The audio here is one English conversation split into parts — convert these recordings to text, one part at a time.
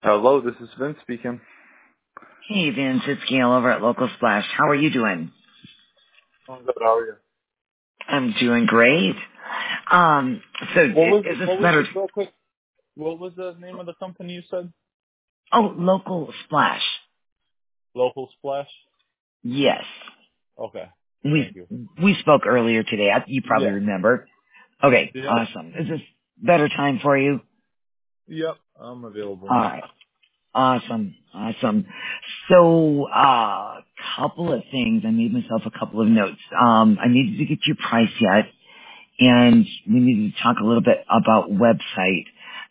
Hello, this is Vince speaking. Hey Vince, it's Gail over at Local Splash. How are you doing? I'm good. How are you? I'm doing great. So is this better? Real quick, what was the name of the company you said? Oh, Local Splash. Local Splash? Yes. Okay. We Thank you. we spoke earlier today. You probably Yeah. remember. Okay, Yeah. awesome. Is this better time for you? Yep. I'm available All now. right. Awesome. So, couple of things. I made myself a couple of notes. I needed to get your price yet, and we needed to talk a little bit about website.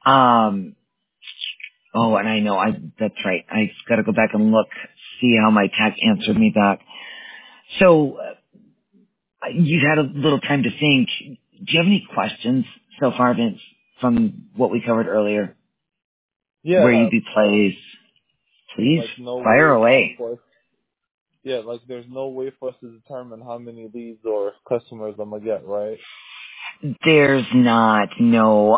Oh, and I know, that's right. I gotta go back and look, see how my tech answered me back. So, you had a little time to think. Do you have any questions so far, Vince, from what we covered earlier? Where Yeah. you'd be placed? Please, Like no fire way away. for yeah, like there's no way for us to determine how many leads or customers I'm gonna get, right? There's not, no,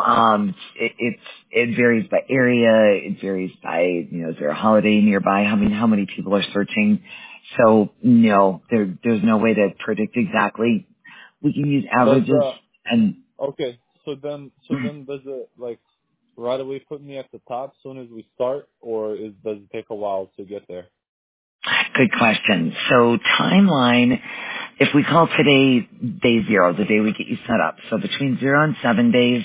it varies by area, it varies by, is there a holiday nearby, how many people are searching. So, no, there's no way to predict exactly. We can use Does averages and okay, so then does it like right away put me at the top as soon as we start, or does it take a while to get there? good question. So timeline, if we call today day zero, the day we get you set up, so between 0 and 7 days,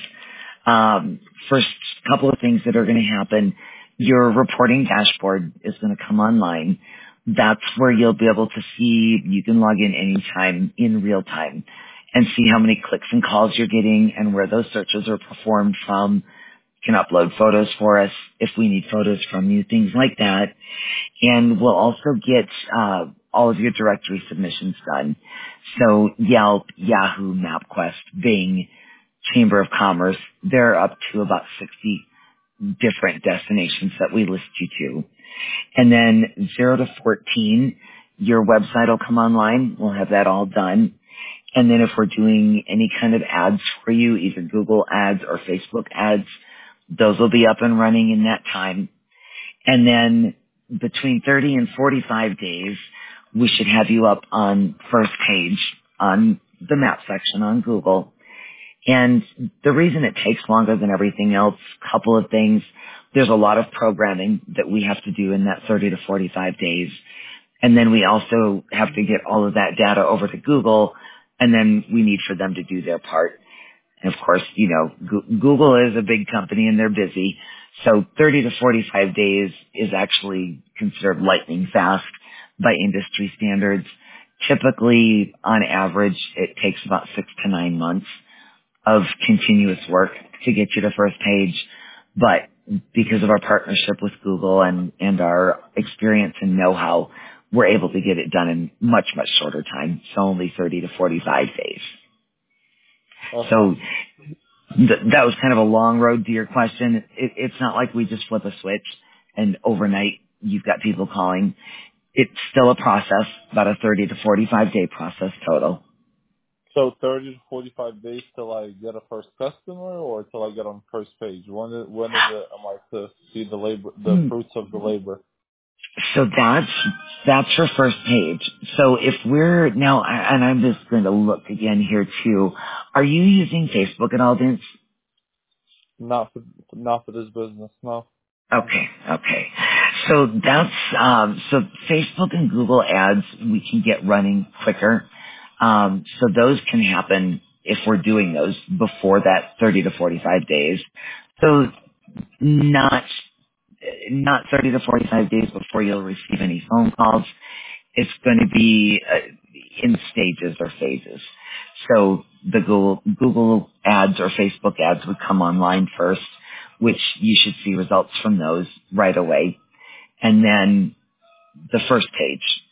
first couple of things that are going to happen, your reporting dashboard is going to come online. That's where you'll be able to see, you can log in anytime in real time and see how many clicks and calls you're getting and where those searches are performed from. You can upload photos for us if we need photos from you, things like that. And we'll also get all of your directory submissions done. So Yelp, Yahoo, MapQuest, Bing, Chamber of Commerce, they're up to about 60 different destinations that we list you to. And then 0 to 14, your website will come online. We'll have that all done. And then if we're doing any kind of ads for you, either Google ads or Facebook ads, those will be up and running in that time. And then between 30 and 45 days, we should have you up on first page on the map section on Google. And the reason it takes longer than everything else, couple of things. There's a lot of programming that we have to do in that 30 to 45 days. And then we also have to get all of that data over to Google, and then we need for them to do their part. And of course, Google is a big company and they're busy. So 30 to 45 days is actually considered lightning fast by industry standards. Typically, on average, it takes about 6 to 9 months of continuous work to get you to first page. But because of our partnership with Google and our experience and know-how, we're able to get it done in much, much shorter time. So only 30 to 45 days. Okay. So that was kind of a long road to your question. It's not like we just flip a switch and overnight you've got people calling. It's still a process, about a 30 to 45 day process total. So 30 to 45 days till I get a first customer, or till I get on first page? When is it? Am I to see the labor, the fruits of the labor? So that's your first page. So if we're now, and I'm just going to look again here too. Are you using Facebook at all, Vince? Not for this business. No. Okay. So so Facebook and Google ads we can get running quicker. So those can happen if we're doing those before that 30 to 45 days. So not 30 to 45 days before you'll receive any phone calls. It's going to be in stages or phases. So the Google ads or Facebook ads would come online first, which you should see results from those right away. And then the first page,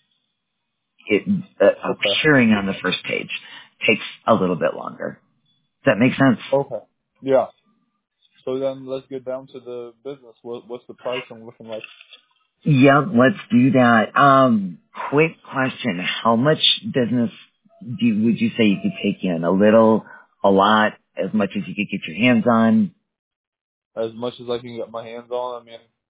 Okay. appearing on the first page takes a little bit longer. Does that make sense? Okay. Yeah. So then let's get down to the business. What's the pricing looking like? Yep, let's do that. Quick question. How much business would you say you could take in? A little, a lot, as much as you could get your hands on? As much as I can get my hands on. I mean,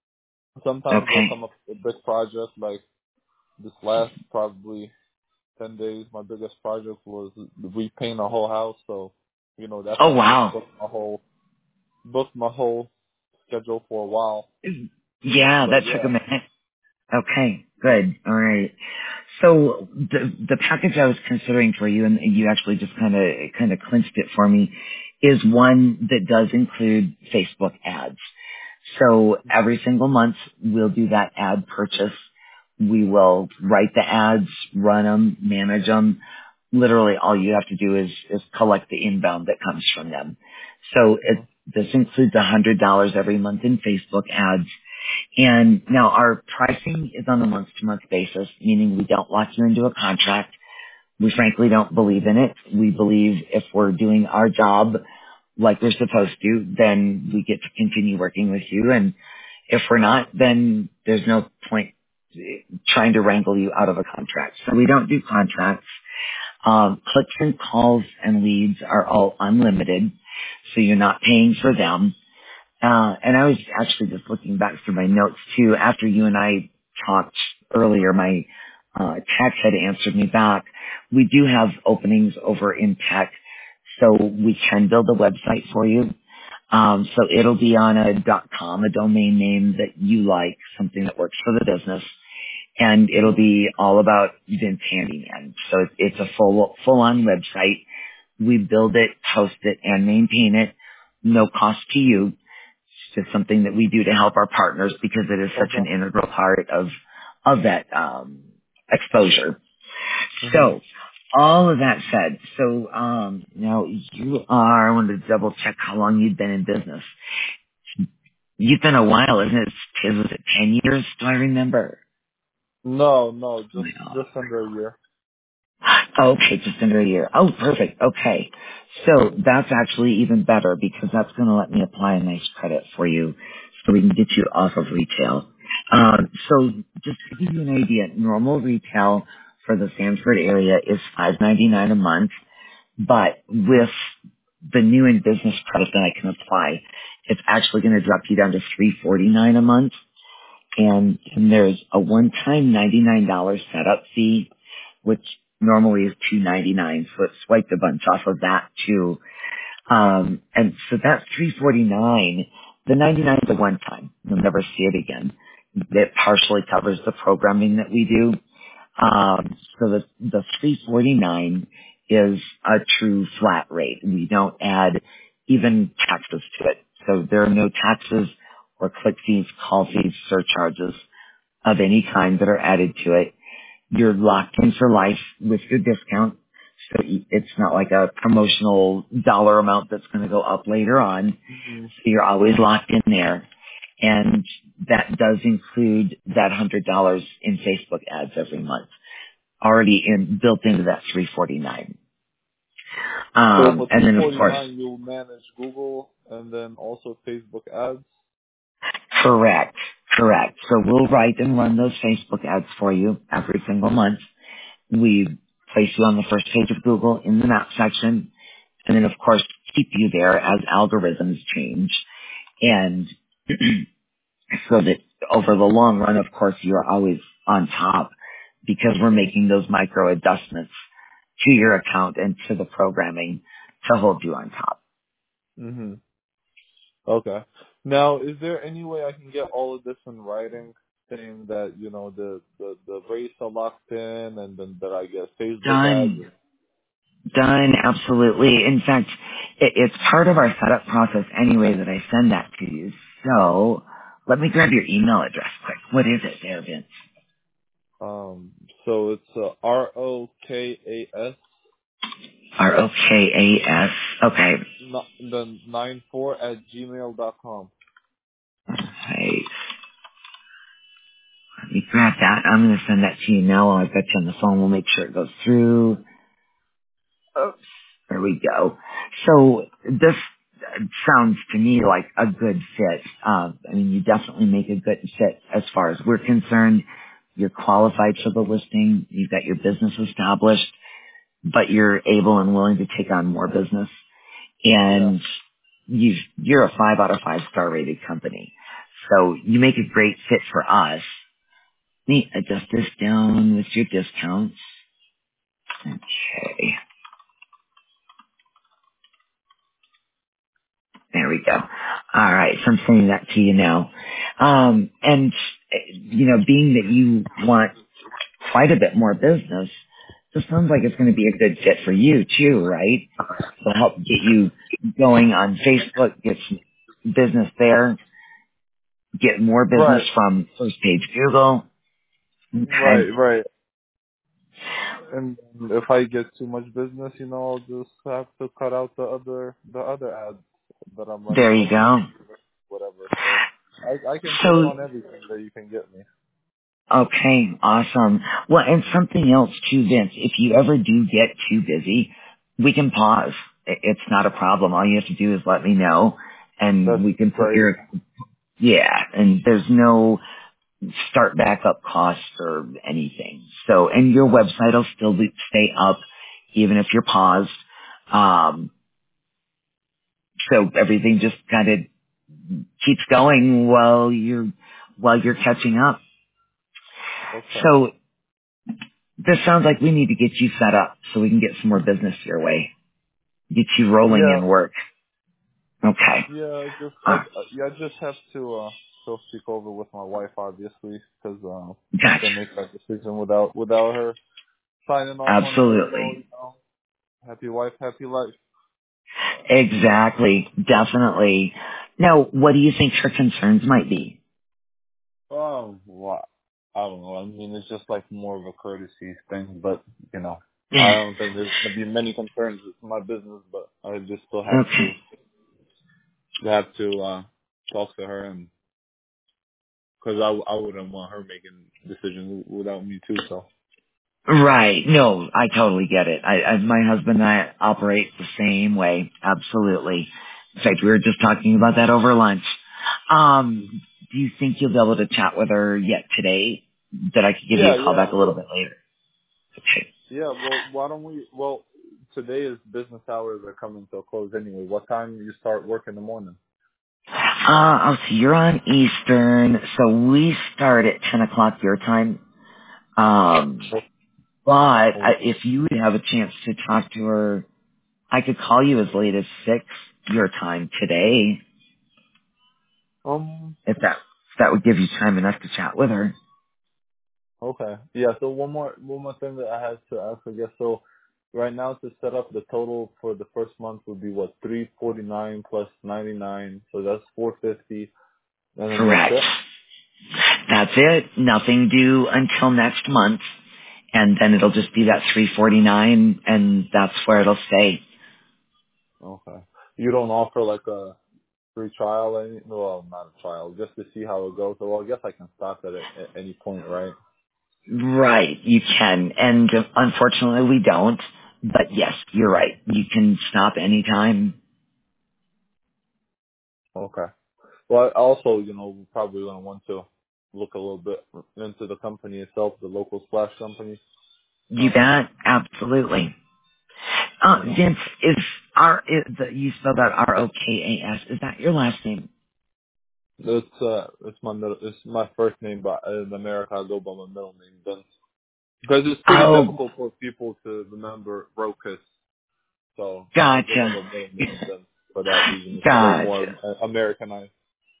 Sometimes they'll Okay. come up with a big project like this last probably 10 days. My biggest project was repaint a whole house. So, that Oh, kind of just wow. booked my whole schedule for a while. Yeah, But that took a yeah. minute. Okay, good. All right. So the package I was considering for you, and you actually just kind of clinched it for me, is one that does include Facebook ads. So every single month we'll do that ad purchase. We will write the ads, run them, manage them. Literally all you have to do is collect the inbound that comes from them. So Mhm. this includes $100 every month in Facebook ads. And now our pricing is on a month-to-month basis, meaning we don't lock you into a contract. We frankly don't believe in it. We believe if we're doing our job like we're supposed to, then we get to continue working with you. And if we're not, then there's no point trying to wrangle you out of a contract. So we don't do contracts. Clicks and calls and leads are all unlimited, so you're not paying for them. And I was actually just looking back through my notes too. After you and I talked earlier, my tech had answered me back. We do have openings over in tech, so we can build a website for you. So it'll be on a .com, a domain name that you like, something that works for the business, and it'll Mhm. be all about Vince Handyman. So it's a full-on website. We build it, host it, and maintain it. No cost to you. It's just something that we do to help our partners because it is such an Okay. integral part of that exposure. Mhm. So all of that said, now you are, I wanted to double check how long you've been in business. You've been a while, isn't it? Was it 10 years? Do I remember? No, just Well, just under a year. okay, just under a year. Oh, perfect. Okay. So that's actually even better because that's going to let me apply a nice credit for you so we can get you off of retail. So just to give you an idea, normal retail for the Sanford area is $5.99 a month, but with the new in business credit that I can apply, it's actually going to drop you down to $3.49 a month. And there's a one-time $99 setup fee, which normally is $2.99. So it swiped a bunch off of that too. And so that's $3.49. The 99 is a one-time. You'll never see it again. It partially covers the programming that we do. So the $3.49 is a true flat rate. We don't add even taxes to it. So there are no taxes or click fees, call fees, surcharges of any kind that are added to it. You're locked in for life with your discount. So it's not like a promotional dollar amount that's going to go up later on. Mhm. So you're always locked in there. And that does include that $100 in Facebook ads every month, already built into that 349. So for And then of course, 349, you'll manage Google and then also Facebook ads. correct, correct. So we'll write and run those Facebook ads for you every single month. We place you on the first page of Google in the map section, and then of course keep you there as algorithms change. And so that over the long run, of course, you're always on top because we're making those micro adjustments to your account and to the programming to hold you on top. Mhm. Okay. Now, is there any way I can get all of this in writing, saying that the rates are locked in, and then that I get Facebook Done. ads? Done, absolutely. In fact, it's part of our setup process anyway that I send that to you. So let me grab your email address quick. What is it there, Vince? So it's ROKAS ROKAS. Okay. then 94 @gmail.com. Hey, let me grab that. I'm going to send that to you now while I've got you on the phone. We'll make sure it goes through. Oops. There we go. So this sounds to me like a good fit. I mean, you definitely make a good fit as far as we're concerned. You're qualified for the listing. You've got your business established, but you're able and willing to take on more business. Yeah. And you're a 5 out of 5 star rated company. So you make a great fit for us. Let me adjust this down with your discounts. Okay. There we go. All right. So I'm sending that to you now. And, being that you want quite a bit more business, this sounds like it's going to be a good fit for you too, right? It'll help get you going on Facebook, get some business there, get more business Right. from first page Google. Okay. Right. And if I get too much business, I'll just have to cut out the other ads that I'm running There you on go. whatever. So I can take So, on everything that you can get me. okay, awesome. Well, and something else too, Vince, if you ever do get too busy, we can pause. It's not a problem. All you have to do is let me know and That's we can put great. your, yeah, and there's no start back up costs or anything. So, and your website will still stay up even if you're paused. Um, so everything just kind of keeps going while you're catching up. Okay. So this sounds like we need to get you set up so we can get some more business your way, get you rolling Yeah. in work. Okay. Yeah. Uh, I just have to still speak over with my wife, obviously, because I gotcha. can't make that decision without her signing off on it. So Absolutely. happy wife, happy life. Exactly. Definitely. Now, what do you think her concerns might be? Well, I don't know. I mean, it's just like more of a courtesy thing, but I don't think there's gonna be many concerns with my business, but I just still Okay. have to talk to her, and because I wouldn't want her making decisions without me too. So Right. No, I totally get it. My husband and I operate the same way. Absolutely. In fact, we were just talking about that over lunch. Do you think you'll be able to chat with her yet today? That I could give you yeah, a call yeah, back a little bit later. Okay. yeah. Well, why don't we? Well, today is business hours are coming to a close anyway. What time do you start work in the morning? I'll see. You're on Eastern, so we start at 10 o'clock your time. But if you would have a chance to talk to her, I could call you as late as 6 your time today. Um. If that would give you time enough to chat with her. Okay. Yeah. So one more thing that I had to ask, I guess. So right now to set up the total for the first month would be what, 349 plus 99. So that's 450, and then that's Correct. it. That's it. Nothing due until next month, and then it'll just be that 349, and that's where it'll stay. Okay. You don't offer like a free trial, well, not a trial, just to see how it goes. So well, I guess I can stop that at any point, right? Right, you can, and unfortunately we don't. But yes, you're right. You can stop anytime. Okay. Well, I also, we're probably gonna want to look a little bit into the company itself, the local splash company. You Um, bet, absolutely. you know. Vince, you spelled out Rokas? Is that your last name? It's my first name, but in America I go by my middle name, Vince. Because it's pretty Oh, difficult for people to remember Rokas, so I go by gotcha. the middle name Vince for that reason. It's a little more Gotcha. Americanized.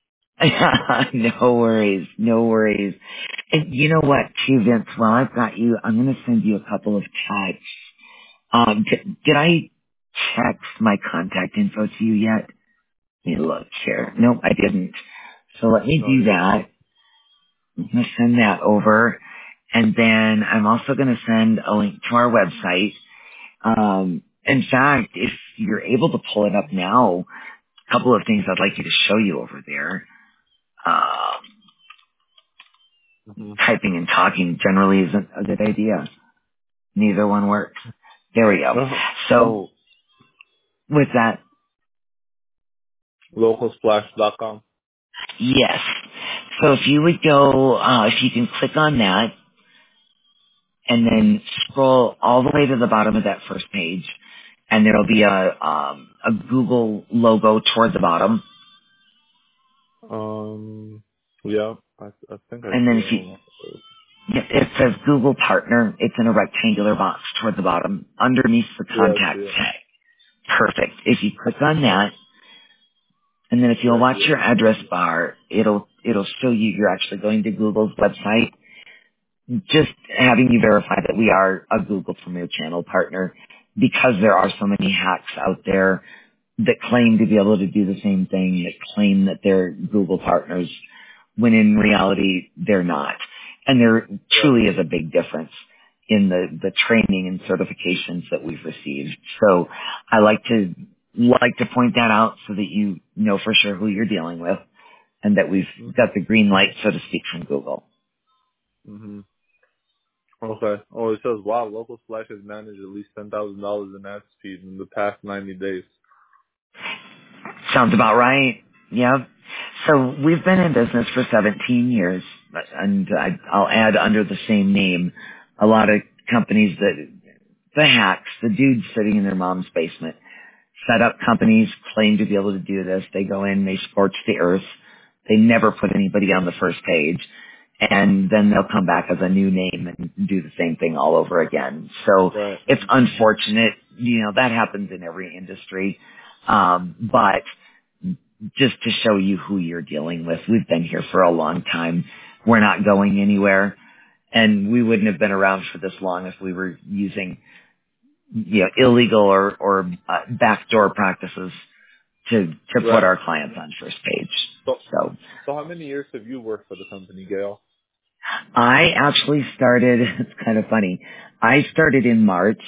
No worries, no worries. And you know what, too, Vince? While I've got you, I'm going to send you a couple of texts. Did I text my contact info to you yet? Let me look here. No, Nope, I didn't. So let me no, do you didn't. that. I'm going to send that over. And then I'm also going to send a link to our website. In fact, if you're able to pull it up now, a couple of things I'd like you to show you over there. Hmm. Typing and talking generally isn't a good idea. Neither one works. There we go. So with that, Localsplash.com. yes. So if you would go, if you can click on that and then scroll all the way to the bottom of that first page, and there'll be a Google logo toward the bottom. Yeah, I think I And see then it. if you, Hold on. it says Google Partner, it's in a rectangular box toward the bottom, underneath the Yeah, I see contact it. tag. Perfect. If you click on that, and then if Yeah, you'll watch yeah. your address bar, it'll show you you're actually going to Google's website. Just having you verify that we are a Google Premier Channel partner, because there are so many hacks out there that claim to be able to do the same thing, that claim that they're Google partners, when in reality they're not. And there Right. truly is a big difference in the training and certifications that we've received. So I like to point that out so that you know for sure who you're dealing with, and that we've got the green light, so to speak, from Google. Mm-hmm. Okay. Oh, it says, wow, Local Splash has managed at least $10,000 in ad speed in the past 90 days. Sounds about right. Yep. So we've been in business for 17 years, and I'll add under the same name a lot of companies that, the hacks, the dudes sitting in their mom's basement, set up companies, claim to be able to do this. They go in, they scorch the earth. They never put anybody on the first page. And then they'll come back as a new name and do the same thing all over again. So Right. it's unfortunate. You know, that happens in every industry. But just to show you who you're dealing with, we've been here for a long time. We're not going anywhere. And we wouldn't have been around for this long if we were using, illegal or backdoor practices to put Right. our clients on first page. So, So so how many years have you worked for the company, Gail? I actually started, it's kind of funny. I started in March.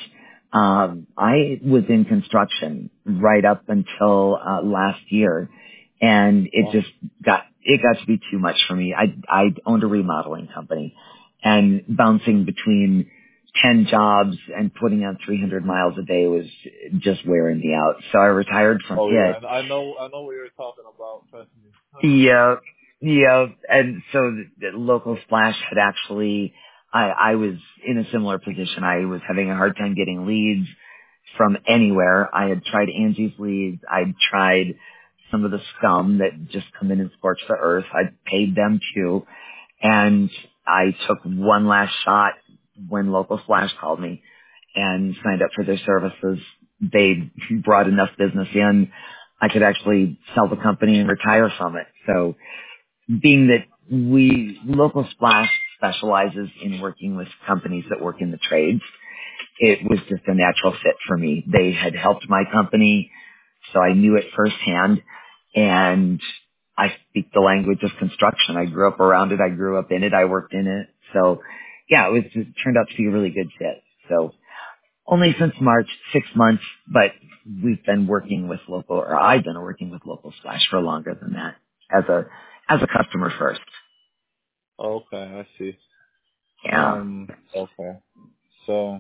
I was in construction right up until last year, and Wow. it got to be too much for me. I owned a remodeling company, and bouncing between 10 jobs and putting on 300 miles a day was just wearing me out. So I retired from Oh it. yeah, and I know what you're talking about. Trust me. Yeah, yeah, and so the local splash had actually, I was in a similar position. I was having a hard time getting leads from anywhere. I had tried Angie's Leads. I'd tried some of the scum that just come in and scorch the earth. I paid them too, and I took one last shot when local splash called me and signed up for their services. They brought enough business in, I could actually sell the company and retire from it. So being that Local Splash specializes in working with companies that work in the trades, it was just a natural fit for me. They had helped my company, so I knew it firsthand, and I speak the language of construction. I grew up around it. I grew up in it. I worked in it. So yeah, it turned out to be a really good fit. So only since March, 6 months, but we've been working with or I've been working with Local Splash for longer than that as a customer first. Okay, I see. Yeah. Okay. So,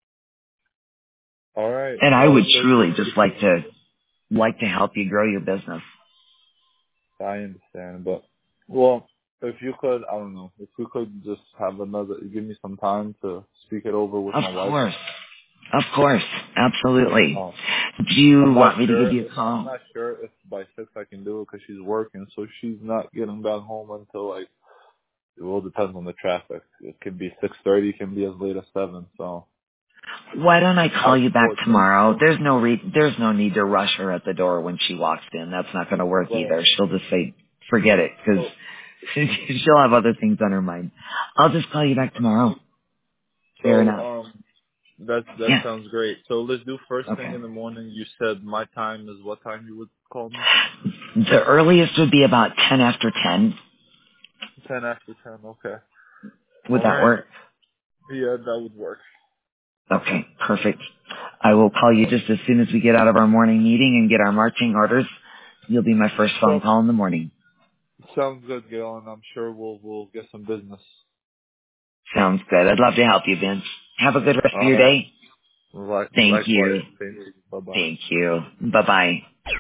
all right. And I would Well, let's truly do. just like to help you grow your business. I understand, but well, if you could, I don't know, if you could just have give me some time to speak it over with Of my wife. course. Of course. Absolutely. Oh, Do you I'm not want me to give sure. you a I'm call? not sure if by 6 I can do it because she's working, so she's not getting back home until like. It all depends on the traffic. It can be 6:30. It can be as late as 7. So Why don't I call you back unfortunately, tomorrow? There's no need to rush her at the door when she walks in. That's not going to work but either. She'll just say, forget it, because so she'll have other things on her mind. I'll just call you back tomorrow. Fair so enough. that Yeah. sounds great. So let's do first thing Okay. in the morning. You said my time is what time you would call me? The earliest would be about 10 after 10. 10 after 10. Okay. Would All that right. work? Yeah, that would work. Okay, perfect. I will call you just as soon as we get out of our morning meeting and get our marching orders. You'll be my first phone So call in the morning. sounds good, Gail, and I'm sure we'll get some business. Sounds good. I'd love to help you, Vince. Have a good rest of All your right. day. Thank Likewise. you. Thank you. Bye bye. Thank you. Bye-bye.